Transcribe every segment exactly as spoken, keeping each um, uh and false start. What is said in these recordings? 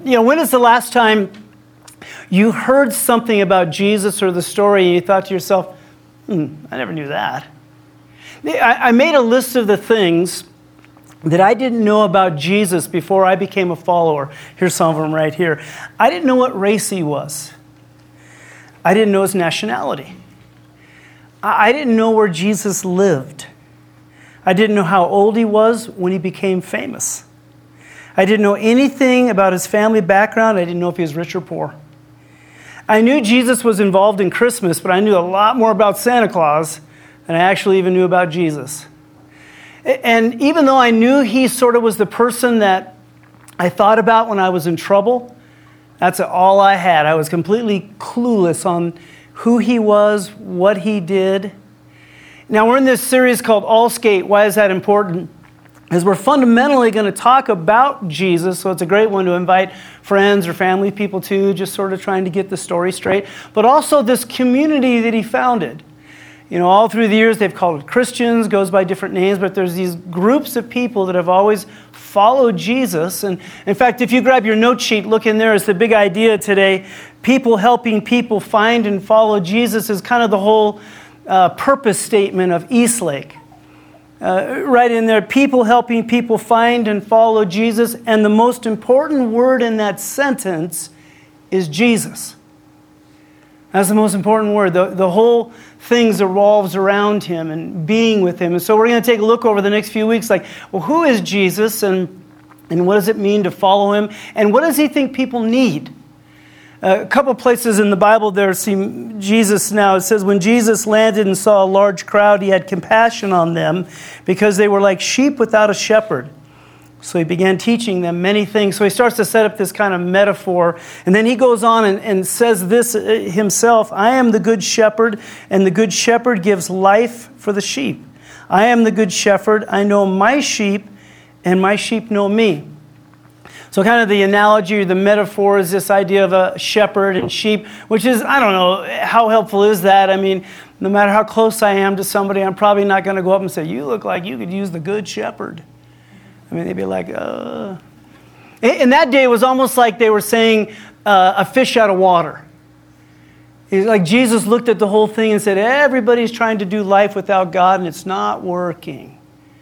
You know, when is the last time you heard something about Jesus or the story and you thought to yourself, hmm, I never knew that. I, I made a list of the things that I didn't know about Jesus before I became a follower. Here's some of them right here. I didn't know what race he was. I didn't know his nationality. I, I didn't know where Jesus lived. I didn't know how old he was when he became famous. I didn't know anything about his family background. I didn't know if he was rich or poor. I knew Jesus was involved in Christmas, but I knew a lot more about Santa Claus than I actually even knew about Jesus. And even though I knew he sort of was the person that I thought about when I was in trouble, that's all I had. I was completely clueless on who he was, what he did. Now, we're in this series called All Skate. Why is that important? Because we're fundamentally going to talk about Jesus, so it's a great one to invite friends or family people to, just sort of trying to get the story straight. But also this community that he founded. You know, all through the years they've called it Christians, goes by different names, but there's these groups of people that have always followed Jesus. And in fact, if you grab your note sheet, look in there, it's the big idea today. People helping people find and follow Jesus is kind of the whole uh, purpose statement of Eastlake. Uh, right in there, people helping people find and follow Jesus. And the most important word in that sentence is Jesus. That's the most important word. The, the whole thing revolves around him and being with him. And so we're going to take a look over the next few weeks, like, well, who is Jesus and, and what does it mean to follow him? And what does he think people need? Uh, a couple places in the Bible there see Jesus now. It says, when Jesus landed and saw a large crowd, he had compassion on them because they were like sheep without a shepherd. So he began teaching them many things. So he starts to set up this kind of metaphor. And then he goes on and, and says this himself, I am the good shepherd, and the good shepherd gives life for the sheep. I am the good shepherd. I know my sheep, and my sheep know me. So kind of the analogy or the metaphor is this idea of a shepherd and sheep, which is, I don't know, how helpful is that? I mean, no matter how close I am to somebody, I'm probably not going to go up and say, you look like you could use the good shepherd. I mean, they'd be like, uh. In that day, it was almost like they were saying uh, a fish out of water. It's like Jesus looked at the whole thing and said, everybody's trying to do life without God, and it's not working.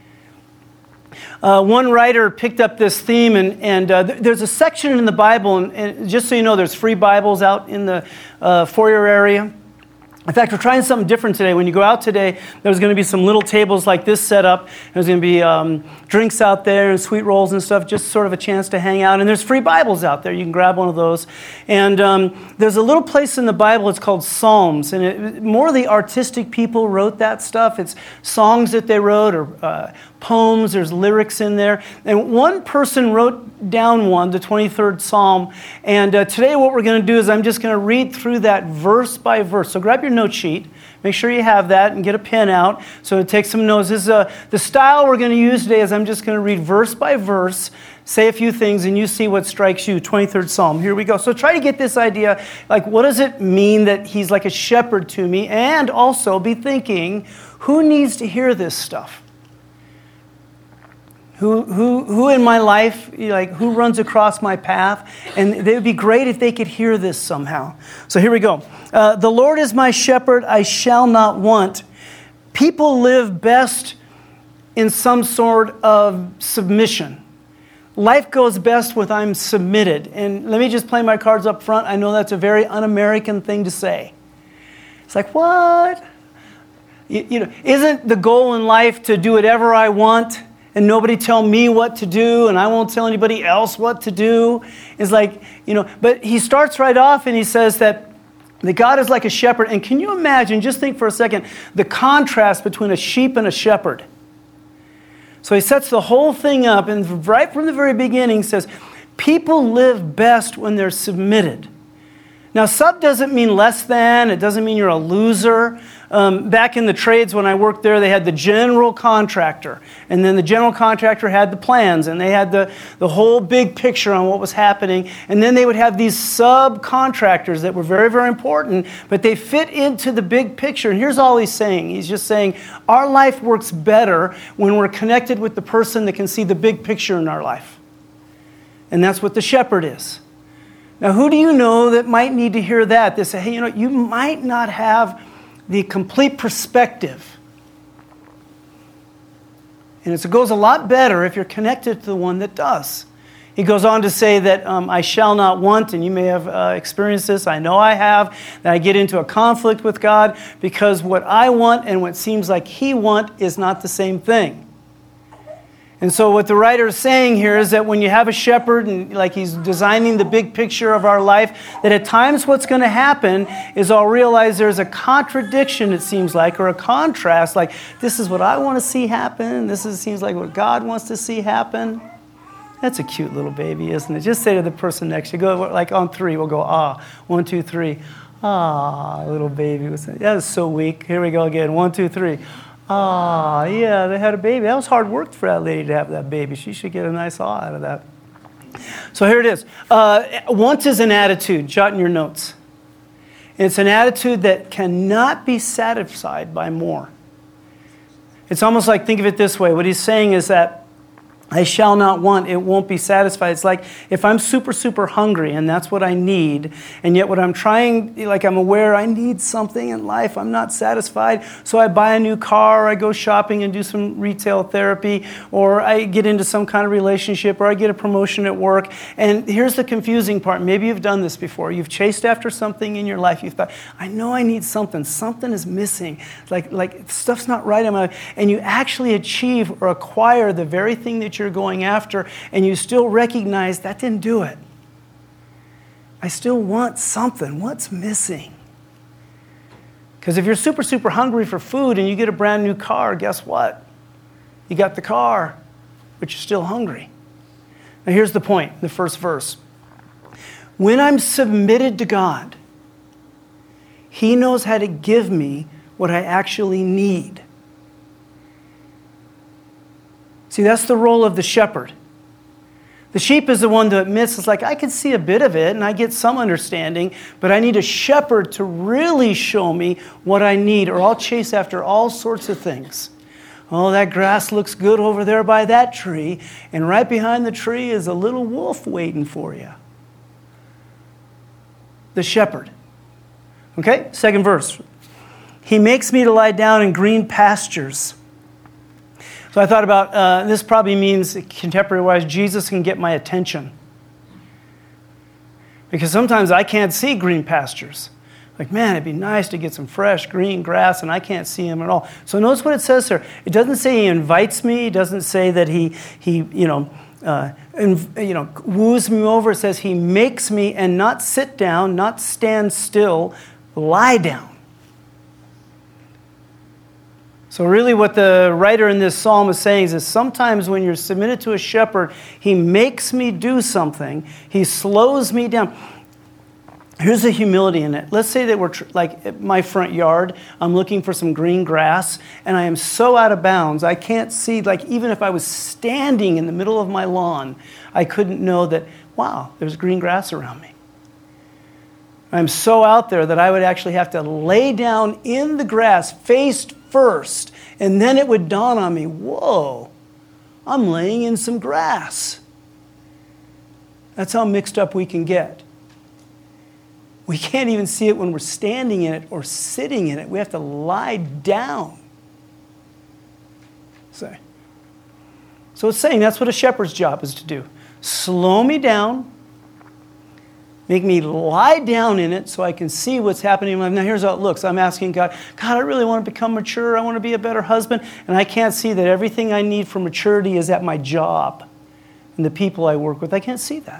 Uh, one writer picked up this theme, and, and uh, th- there's a section in the Bible, and, and just so you know, there's free Bibles out in the uh, foyer area. In fact, we're trying something different today. When you go out today, there's going to be some little tables like this set up. There's going to be um, drinks out there and sweet rolls and stuff, just sort of a chance to hang out. And there's free Bibles out there. You can grab one of those. And um, there's a little place in the Bible, it's called Psalms. And it, more of the artistic people wrote that stuff. It's songs that they wrote or uh, poems. There's lyrics in there. And one person wrote down one, the twenty-third Psalm. And uh, today what we're going to do is I'm just going to read through that verse by verse. So grab your note sheet. Make sure you have that and get a pen out. So take some notes. This is, uh, the style we're going to use today is I'm just going to read verse by verse, say a few things, and you see what strikes you. twenty-third Psalm. Here we go. So try to get this idea, like what does it mean that he's like a shepherd to me? And also be thinking, who needs to hear this stuff? Who, who, who in my life, like who runs across my path? And it would be great if they could hear this somehow. So here we go. Uh, the Lord is my shepherd, I shall not want. People live best in some sort of submission. Life goes best when I'm submitted. And let me just play my cards up front. I know that's a very un-American thing to say. It's like, what? You, you know, isn't the goal in life to do whatever I want and nobody tell me what to do, and I won't tell anybody else what to do? It's like, you know, but he starts right off and he says that, that God is like a shepherd. And can you imagine, just think for a second, the contrast between a sheep and a shepherd. So he sets the whole thing up, and right from the very beginning says, people live best when they're submitted. Now, sub doesn't mean less than. It doesn't mean you're a loser. Um, back in the trades when I worked there, they had the general contractor. And then the general contractor had the plans, and they had the, the whole big picture on what was happening. And then they would have these subcontractors that were very, very important, but they fit into the big picture. And here's all he's saying. He's just saying, our life works better when we're connected with the person that can see the big picture in our life. And that's what the shepherd is. Now, who do you know that might need to hear that? They say, hey, you know, you might not have the complete perspective. And it goes a lot better if you're connected to the one that does. He goes on to say that um, I shall not want, and you may have uh, experienced this, I know I have, that I get into a conflict with God because what I want and what seems like He wants is not the same thing. And so what the writer is saying here is that when you have a shepherd and like he's designing the big picture of our life, that at times what's going to happen is I'll realize there's a contradiction, it seems like, or a contrast. Like, this is what I want to see happen. This is, seems like what God wants to see happen. That's a cute little baby, isn't it? Just say to the person next to you, go like on three, we'll go, ah. One, two, three. Ah, little baby. That was so weak. Here we go again. One, two, three. Ah, yeah, they had a baby. That was hard work for that lady to have that baby. She should get a nice awe out of that. So here it is. Uh, want is an attitude. Jot in your notes. It's an attitude that cannot be satisfied by more. It's almost like, think of it this way. What he's saying is that I shall not want, it won't be satisfied. It's like if I'm super, super hungry and that's what I need, and yet what I'm trying, like I'm aware I need something in life, I'm not satisfied, so I buy a new car, or I go shopping and do some retail therapy, or I get into some kind of relationship, or I get a promotion at work. And here's the confusing part. Maybe you've done this before. You've chased after something in your life. You've thought, I know I need something. Something is missing. Like, like stuff's not right in my life. And you actually achieve or acquire the very thing that you're going after, and you still recognize that didn't do it. I still want something. What's missing? Because if you're super, super hungry for food and you get a brand new car, guess what? You got the car, but you're still hungry. Now here's the point, the first verse. When I'm submitted to God, He knows how to give me what I actually need. See, that's the role of the shepherd. The sheep is the one that admits, it's like, I can see a bit of it and I get some understanding, but I need a shepherd to really show me what I need, or I'll chase after all sorts of things. Oh, that grass looks good over there by that tree, and right behind the tree is a little wolf waiting for you. The shepherd. Okay, second verse. He makes me to lie down in green pastures. So I thought about, uh, this probably means, contemporary-wise, Jesus can get my attention. Because sometimes I can't see green pastures. Like, man, it'd be nice to get some fresh green grass, and I can't see him at all. So notice what it says here. It doesn't say He invites me. It doesn't say that He, he you know, uh, and, you know, woos me over. It says He makes me, and not sit down, not stand still, lie down. So really what the writer in this psalm is saying is that sometimes when you're submitted to a shepherd, He makes me do something. He slows me down. Here's the humility in it. Let's say that we're, tr- like at my front yard, I'm looking for some green grass, and I am so out of bounds, I can't see, like even if I was standing in the middle of my lawn, I couldn't know that, wow, there's green grass around me. I'm so out there that I would actually have to lay down in the grass, face first, and then it would dawn on me, whoa, I'm laying in some grass. That's how mixed up we can get. We can't even see it when we're standing in it or sitting in it. We have to lie down. So, so it's saying that's what a shepherd's job is to do. Slow me down, make me lie down in it so I can see what's happening in my life. Now here's how it looks. I'm asking God, God, I really want to become mature. I want to be a better husband. And I can't see that everything I need for maturity is at my job and the people I work with. I can't see that.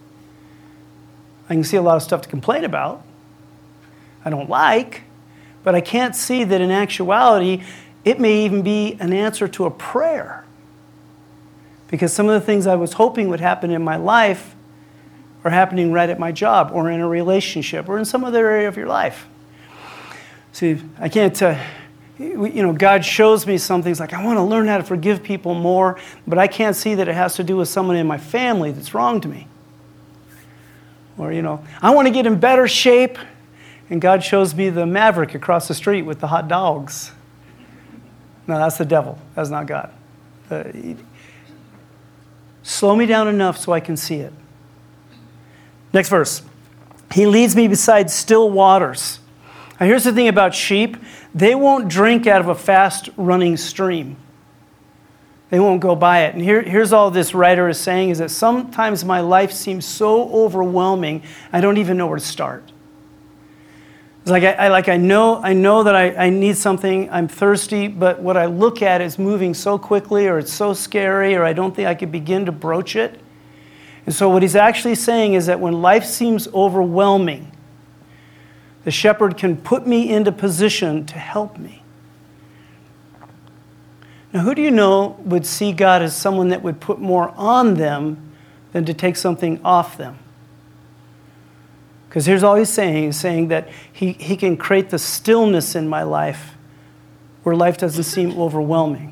I can see a lot of stuff to complain about. I don't like. But I can't see that in actuality, it may even be an answer to a prayer. Because some of the things I was hoping would happen in my life are happening right at my job or in a relationship or in some other area of your life. See, I can't, uh, you know, God shows me some things like I want to learn how to forgive people more, but I can't see that it has to do with someone in my family that's wronged me. Or, you know, I want to get in better shape, and God shows me the Maverick across the street with the hot dogs. No, that's the devil. That's not God. Uh, slow me down enough so I can see it. Next verse. He leads me beside still waters. Now here's the thing about sheep. They won't drink out of a fast-running stream. They won't go by it. And here, here's all this writer is saying is that sometimes my life seems so overwhelming, I don't even know where to start. It's like I, I like I know I know that I, I need something, I'm thirsty, but what I look at is moving so quickly, or it's so scary, or I don't think I could begin to broach it. And so what he's actually saying is that when life seems overwhelming, the shepherd can put me into position to help me. Now, who do you know would see God as someone that would put more on them than to take something off them? Because here's all he's saying. He's saying that he, he can create the stillness in my life where life doesn't seem overwhelming.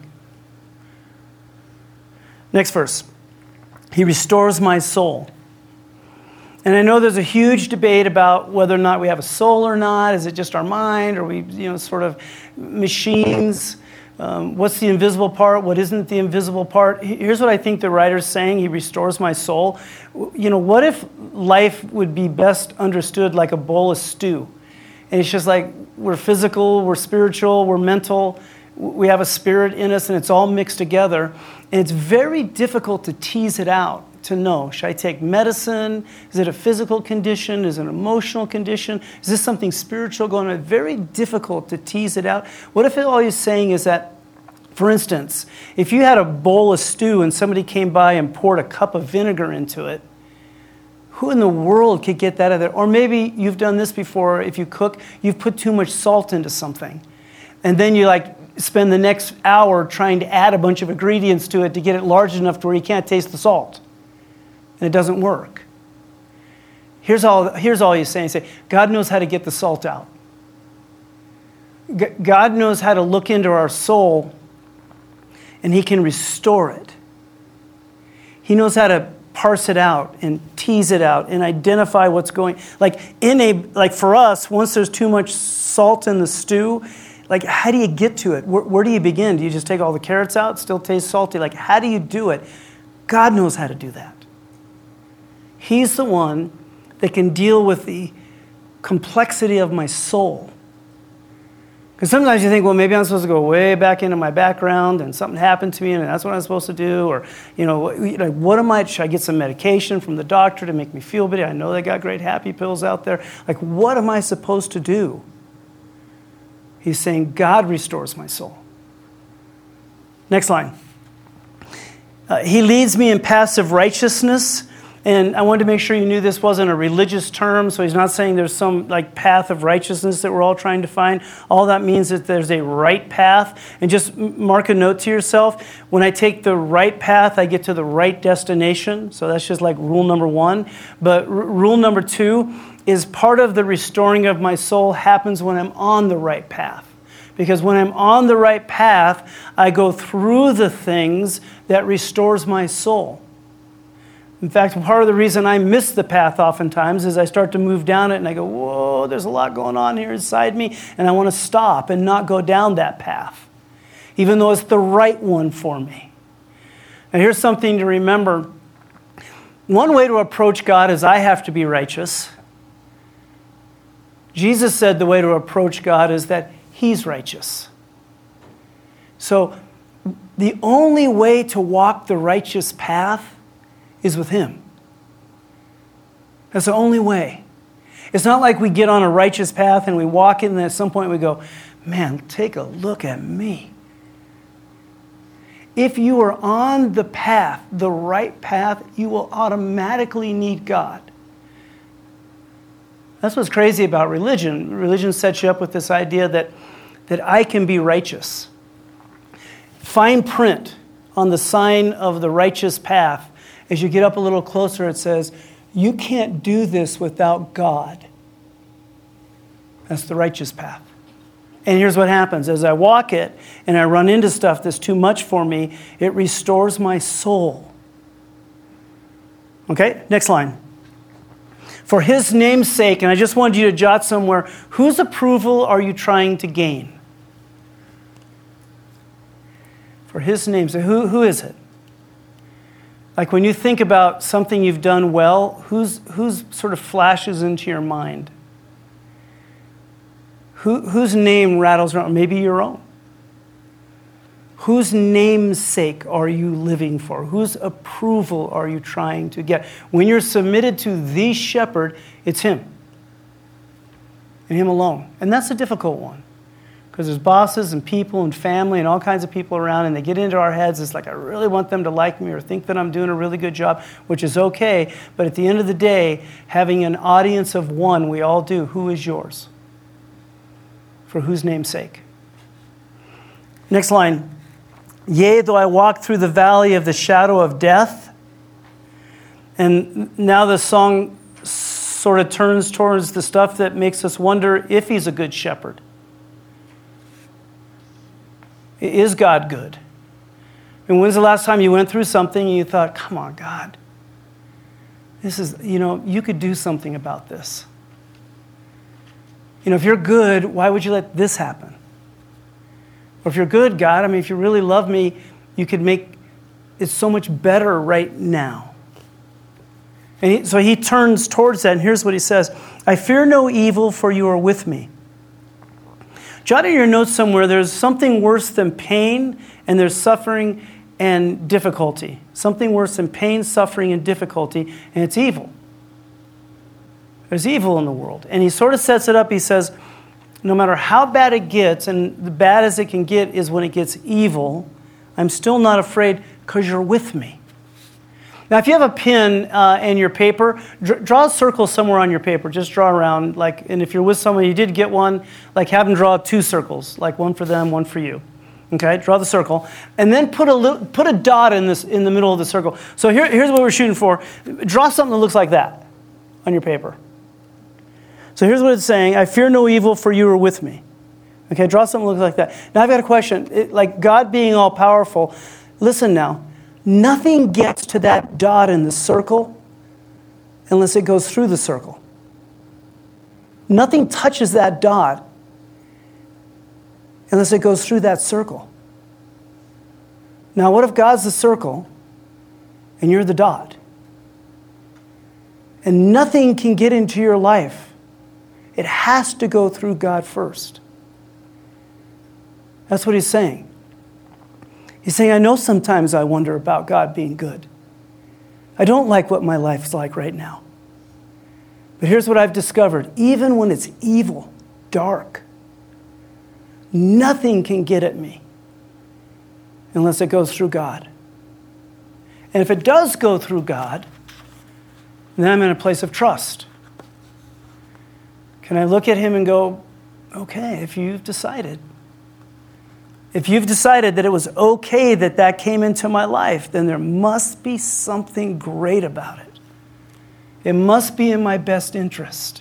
Next verse. He restores my soul. And I know there's a huge debate about whether or not we have a soul or not. Is it just our mind? Or we, you know, sort of machines? Um, what's the invisible part? What isn't the invisible part? Here's what I think the writer's saying. He restores my soul. You know, what if life would be best understood like a bowl of stew? And it's just like we're physical, we're spiritual, we're mental. We have a spirit in us, and it's all mixed together. And it's very difficult to tease it out, to know. Should I take medicine? Is it a physical condition? Is it an emotional condition? Is this something spiritual going on? Very difficult to tease it out. What if all he's saying is that, for instance, if you had a bowl of stew and somebody came by and poured a cup of vinegar into it, who in the world could get that out of there? Or maybe you've done this before. If you cook, you've put too much salt into something. And then you like spend the next hour trying to add a bunch of ingredients to it to get it large enough to where you can't taste the salt. And it doesn't work. Here's all, here's all he's saying. Say, God knows how to get the salt out. G- God knows how to look into our soul, and he can restore it. He knows how to parse it out and tease it out and identify what's going. Like in a like for us, once there's too much salt in the stew, like how do you get to it? Where, where do you begin? Do you just take all the carrots out? It still tastes salty. Like how do you do it? God knows how to do that. He's the one that can deal with the complexity of my soul. Because sometimes you think, well, maybe I'm supposed to go way back into my background and something happened to me and that's what I'm supposed to do. Or, you know, like, what am I, should I get some medication from the doctor to make me feel better? I know they got great happy pills out there. Like, what am I supposed to do? He's saying, God restores my soul. Next line. Uh, he leads me in paths of righteousness. And I wanted to make sure you knew this wasn't a religious term, so he's not saying there's some like path of righteousness that we're all trying to find. All that means is that there's a right path. And just mark a note to yourself. When I take the right path, I get to the right destination. So that's just like rule number one. But r- rule number two is part of the restoring of my soul happens when I'm on the right path. Because when I'm on the right path, I go through the things that restores my soul. In fact, part of the reason I miss the path oftentimes is I start to move down it and I go, whoa, there's a lot going on here inside me, and I want to stop and not go down that path, even though it's the right one for me. And here's something to remember. One way to approach God is I have to be righteous. Jesus said the way to approach God is that he's righteous. So the only way to walk the righteous path is with him. That's the only way. It's not like we get on a righteous path and we walk in and at some point we go, man, take a look at me. If you are on the path, the right path, you will automatically need God. That's what's crazy about religion. Religion sets you up with this idea that, that I can be righteous. Fine print on the sign of the righteous path. As you get up a little closer, it says, you can't do this without God. That's the righteous path. And here's what happens. As I walk it and I run into stuff that's too much for me, it restores my soul. Okay, next line. For his name's sake, and I just wanted you to jot somewhere, whose approval are you trying to gain? For his name's sake, who, who is it? Like when you think about something you've done well, who's, who's sort of flashes into your mind? Who, whose name rattles around? Maybe your own. Whose namesake are you living for? Whose approval are you trying to get? When you're submitted to the shepherd, it's him. And him alone. And that's a difficult one. Because there's bosses and people and family and all kinds of people around, and they get into our heads. It's like, I really want them to like me or think that I'm doing a really good job, which is okay. But at the end of the day, having an audience of one, we all do. Who is yours? For whose name's sake? Next line. Yea, though I walk through the valley of the shadow of death. And now the song sort of turns towards the stuff that makes us wonder if he's a good shepherd. Is God good? And when's the last time you went through something and you thought, come on, God, this is, you know, you could do something about this. You know, if you're good, why would you let this happen? Or if you're good, God, I mean, if you really love me, you could make it so much better right now. And he, so he turns towards that, and here's what he says. I fear no evil, for you are with me. Jot in your notes somewhere, there's something worse than pain, and there's suffering and difficulty. Something worse than pain, suffering, and difficulty, and it's evil. There's evil in the world. And he sort of sets it up, he says, no matter how bad it gets, and the bad as it can get is when it gets evil, I'm still not afraid because you're with me. Now, if you have a pen uh, and your paper, dr- draw a circle somewhere on your paper. Just draw around. Like, and if you're with someone, you did get one, like have them draw two circles, like one for them, one for you. Okay, draw the circle. And then put a little, put a dot in this in the middle of the circle. So here, here's what we're shooting for. Draw something that looks like that on your paper. So here's what it's saying. I fear no evil, for you are with me. Okay, draw something that looks like that. Now I've got a question. It, like God being all powerful, listen now. Nothing gets to that dot in the circle unless it goes through the circle. Nothing touches that dot unless it goes through that circle. Now, what if God's the circle and you're the dot? And nothing can get into your life. It has to go through God first. That's what he's saying. He's saying, I know sometimes I wonder about God being good. I don't like what my life's like right now. But here's what I've discovered. Even when it's evil, dark, nothing can get at me unless it goes through God. And if it does go through God, then I'm in a place of trust. Can I look at him and go, okay, if you've decided, If you've decided that it was okay that that came into my life, then there must be something great about it. It must be in my best interest.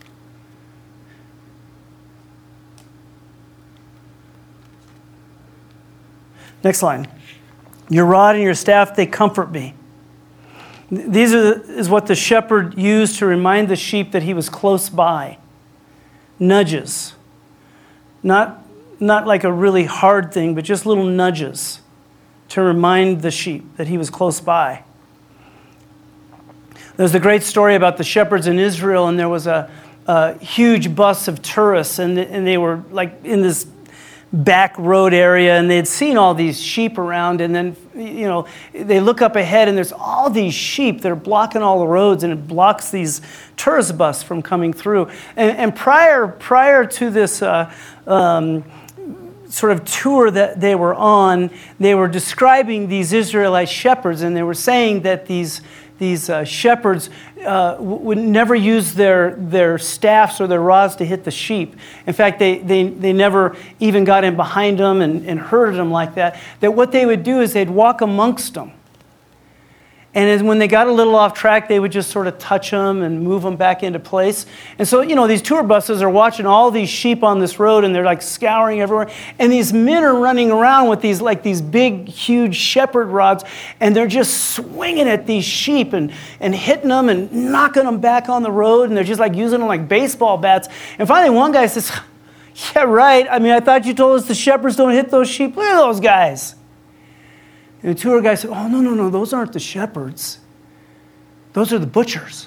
Next line. Your rod and your staff, they comfort me. These are the, is what the shepherd used to remind the sheep that he was close by. Nudges. Not Not like a really hard thing, but just little nudges to remind the sheep that he was close by. There's the great story about the shepherds in Israel, and there was a, a huge bus of tourists, and, and they were like in this back road area, and they had seen all these sheep around, and then, you know, they look up ahead, and there's all these sheep that are blocking all the roads, and it blocks these tourist bus from coming through. And, and prior, prior to this uh, um, sort of tour that they were on, they were describing these Israelite shepherds, and they were saying that these these uh, shepherds uh, would never use their their staffs or their rods to hit the sheep. In fact, they they they never even got in behind them and, and herded them like that. That what they would do is they'd walk amongst them. And as when they got a little off track, they would just sort of touch them and move them back into place. And so, you know, these tour buses are watching all these sheep on this road, and they're like scouring everywhere. And these men are running around with these like these big, huge shepherd rods, and they're just swinging at these sheep and, and hitting them and knocking them back on the road. And they're just like using them like baseball bats. And finally, one guy says, "Yeah, right. I mean, I thought you told us the shepherds don't hit those sheep. Look at those guys." And the tour guide said, oh, no, no, no, those aren't the shepherds. Those are the butchers.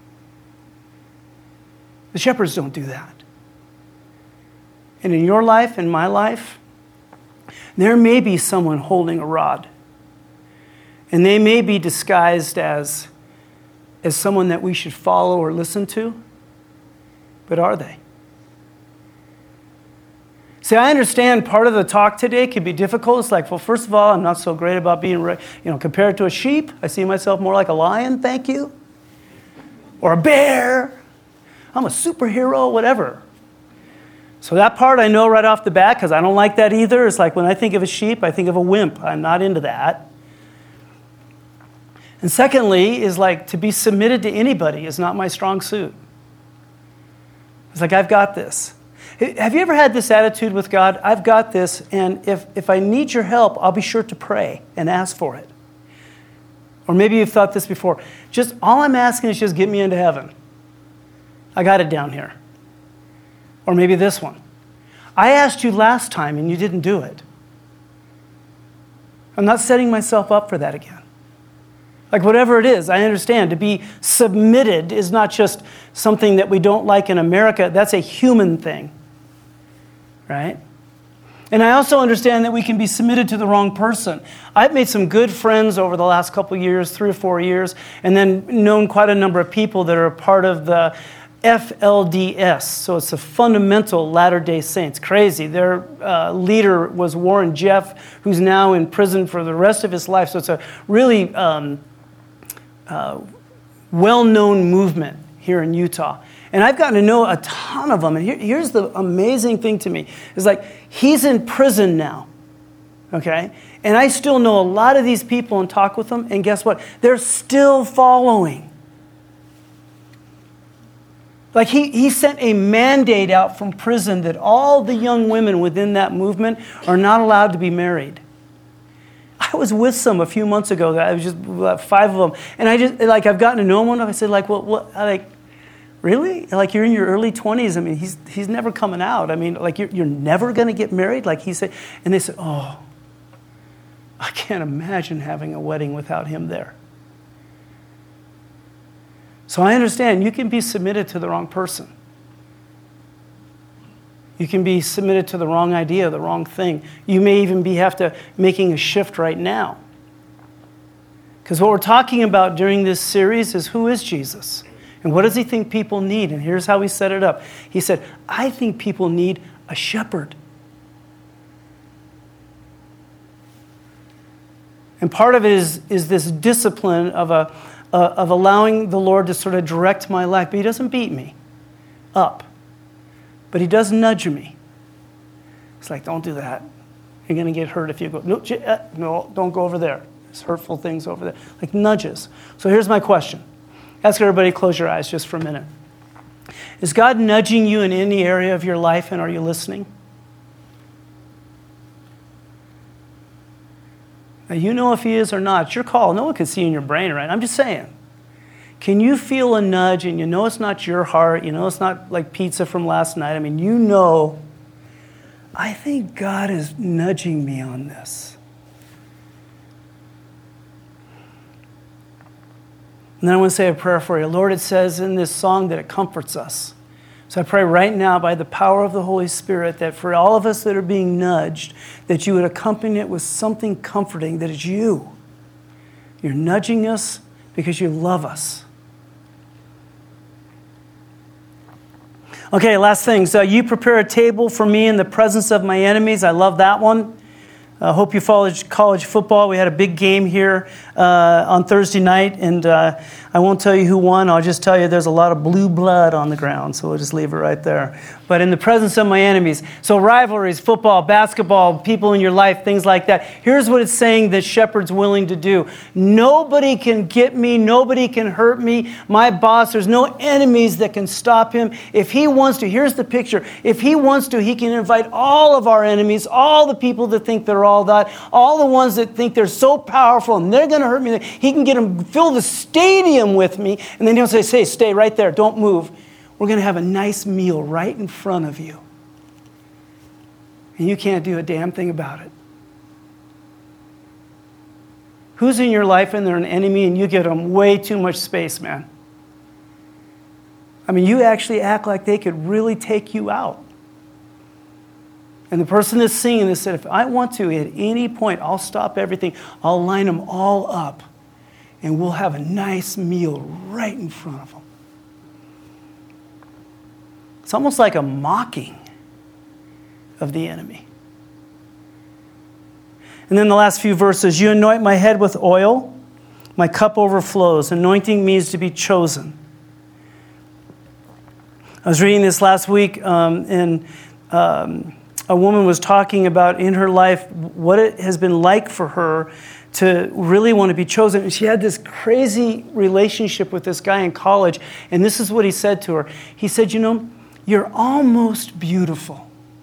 The shepherds don't do that. And in your life, in my life, there may be someone holding a rod. And they may be disguised as, as someone that we should follow or listen to. But are they? See, I understand part of the talk today can be difficult. It's like, well, first of all, I'm not so great about being, you know, compared to a sheep. I see myself more like a lion, thank you. Or a bear. I'm a superhero, whatever. So that part I know right off the bat because I don't like that either. It's like when I think of a sheep, I think of a wimp. I'm not into that. And secondly, is like to be submitted to anybody is not my strong suit. It's like, I've got this. Have you ever had this attitude with God? I've got this, and if, if I need your help, I'll be sure to pray and ask for it. Or maybe you've thought this before. Just all I'm asking is just get me into heaven. I got it down here. Or maybe this one. I asked you last time and you didn't do it. I'm not setting myself up for that again. Like whatever it is, I understand. To be submitted is not just something that we don't like in America. That's a human thing. Right? And I also understand that we can be submitted to the wrong person. I've made some good friends over the last couple of years, three or four years, and then known quite a number of people that are a part of the F L D S. So it's a Fundamental Latter-day Saints. Crazy. Their uh, leader was Warren Jeff, who's now in prison for the rest of his life. So it's a really um, uh, well-known movement here in Utah. And I've gotten to know a ton of them. And here, here's the amazing thing to me. It's like, he's in prison now, okay? And I still know a lot of these people and talk with them. And guess what? They're still following. Like he, he sent a mandate out from prison that all the young women within that movement are not allowed to be married. I was with some a few months ago. I was just about five of them. And I just, like, I've gotten to know one. I said, like, well, what, like, really? Like, you're in your early twenties. I mean, he's he's never coming out. I mean, like, you're, you're never going to get married? Like he said. And they said, oh, I can't imagine having a wedding without him there. So I understand you can be submitted to the wrong person. You can be submitted to the wrong idea, the wrong thing. You may even be have to making a shift right now. Because what we're talking about during this series is who is Jesus? And what does he think people need? And here's how he set it up. He said, I think people need a shepherd. And part of it is, is this discipline of, a, uh, of allowing the Lord to sort of direct my life. But he doesn't beat me up. But he does nudge me. It's like, don't do that. You're going to get hurt if you go, no, no, don't go over there. There's hurtful things over there. Like nudges. So here's my question. Ask everybody to close your eyes just for a minute. Is God nudging you in any area of your life, and are you listening? Now, you know if he is or not. It's your call. No one can see in your brain, right? I'm just saying. Can you feel a nudge, and you know it's not your heart, you know it's not like pizza from last night. I mean, you know, I think God is nudging me on this. And then I want to say a prayer for you. Lord, it says in this song that it comforts us. So I pray right now by the power of the Holy Spirit that for all of us that are being nudged, that you would accompany it with something comforting that is you. You're nudging us because you love us. Okay, last thing. So you prepare a table for me in the presence of my enemies. I love that one. I hope you followed college football. We had a big game here uh, on Thursday night, and uh, I won't tell you who won. I'll just tell you there's a lot of blue blood on the ground, so we'll just leave it right there. But in the presence of my enemies. So rivalries, football, basketball, people in your life, things like that. Here's what it's saying that Shepherd's willing to do. Nobody can get me. Nobody can hurt me. My boss, there's no enemies that can stop him. If he wants to, here's the picture. If he wants to, he can invite all of our enemies, all the people that think they're all that, all the ones that think they're so powerful and they're going to hurt me. He can get them, fill the stadium with me, and then he'll say, say, stay right there, don't move. We're going to have a nice meal right in front of you. And you can't do a damn thing about it. Who's in your life and they're an enemy and you give them way too much space, man? I mean, you actually act like they could really take you out. And the person that's singing this said, if I want to, at any point, I'll stop everything. I'll line them all up. And we'll have a nice meal right in front of them. It's almost like a mocking of the enemy. And then the last few verses, you anoint my head with oil, my cup overflows. Anointing means to be chosen. I was reading this last week, um, and um, a woman was talking about in her life what it has been like for her to really want to be chosen. And she had this crazy relationship with this guy in college, and this is what he said to her. He said, you know, you're almost beautiful.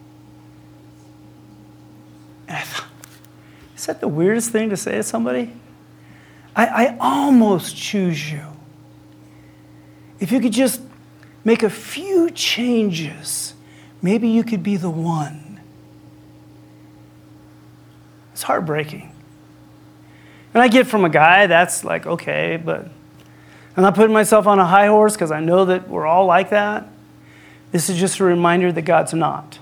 And I thought, is that the weirdest thing to say to somebody? I, I almost choose you. If you could just make a few changes, maybe you could be the one. It's heartbreaking. And I get from a guy, that's like, okay, but I'm not putting myself on a high horse because I know that we're all like that. This is just a reminder that God's not.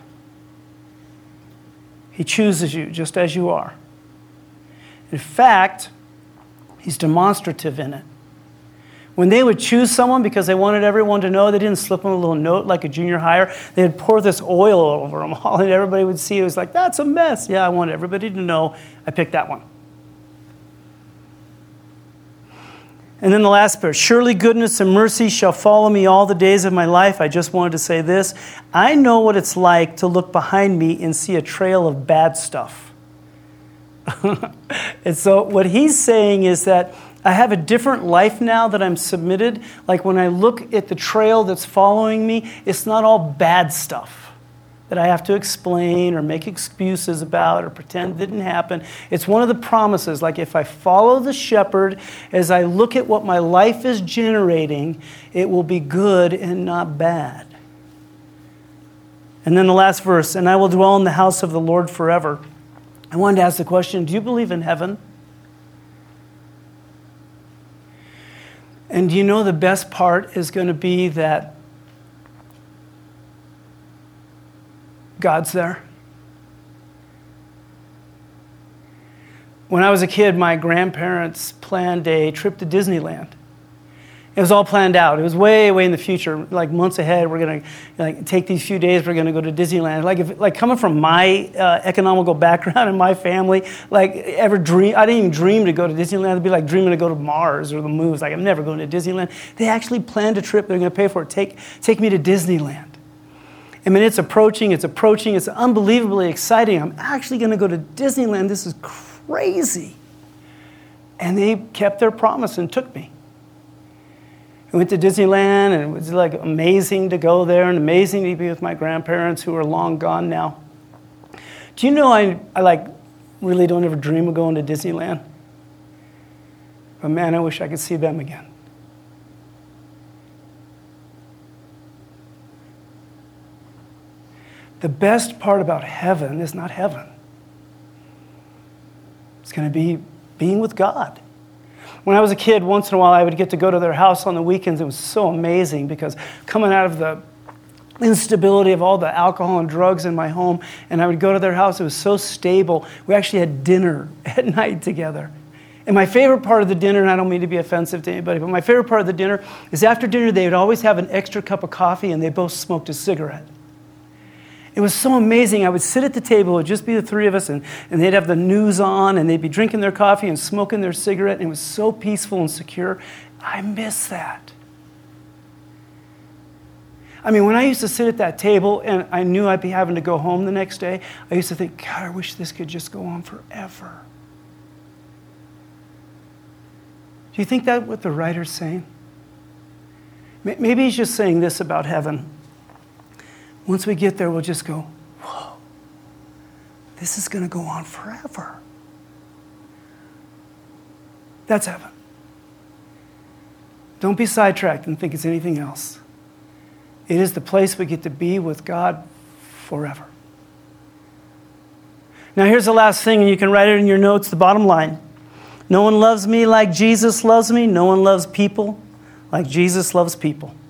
He chooses you just as you are. In fact, he's demonstrative in it. When they would choose someone because they wanted everyone to know, they didn't slip them a little note like a junior hire. They'd pour this oil over them all, and everybody would see it. It was like, that's a mess. Yeah, I want everybody to know I picked that one. And then the last part, surely goodness and mercy shall follow me all the days of my life. I just wanted to say this. I know what it's like to look behind me and see a trail of bad stuff. And so what he's saying is that I have a different life now that I'm submitted. Like when I look at the trail that's following me, it's not all bad stuff that I have to explain or make excuses about or pretend didn't happen. It's one of the promises. Like if I follow the shepherd, as I look at what my life is generating, it will be good and not bad. And then the last verse, and I will dwell in the house of the Lord forever. I wanted to ask the question, do you believe in heaven? And do you know the best part is going to be that God's there? When I was a kid, my grandparents planned a trip to Disneyland. It was all planned out. It was way, way in the future, like months ahead. We're going to like take these few days. We're going to go to Disneyland. Like, if, like coming from my uh, economical background and my family, like ever dream, I didn't even dream to go to Disneyland. It'd be like dreaming to go to Mars or the moon. It's like I'm never going to Disneyland. They actually planned a trip. They're going to pay for it. Take, take me to Disneyland. I mean, it's approaching. It's approaching. It's unbelievably exciting. I'm actually going to go to Disneyland. This is crazy. And they kept their promise and took me. I went to Disneyland, and it was like amazing to go there and amazing to be with my grandparents who are long gone now. Do you know I, I like really don't ever dream of going to Disneyland? But man, I wish I could see them again. The best part about heaven is not heaven. It's going to be being with God. When I was a kid, once in a while, I would get to go to their house on the weekends. It was so amazing because coming out of the instability of all the alcohol and drugs in my home, and I would go to their house. It was so stable. We actually had dinner at night together. And my favorite part of the dinner, and I don't mean to be offensive to anybody, but my favorite part of the dinner is after dinner, they would always have an extra cup of coffee, and they both smoked a cigarette. It was so amazing. I would sit at the table, it would just be the three of us, and, and they'd have the news on, and they'd be drinking their coffee and smoking their cigarette, and it was so peaceful and secure. I miss that. I mean, when I used to sit at that table, and I knew I'd be having to go home the next day, I used to think, God, I wish this could just go on forever. Do you think that's what the writer's saying? Maybe he's just saying this about heaven. Once we get there, we'll just go, whoa, this is going to go on forever. That's heaven. Don't be sidetracked and think it's anything else. It is the place we get to be with God forever. Now here's the last thing, and you can write it in your notes, the bottom line. No one loves me like Jesus loves me. No one loves people like Jesus loves people.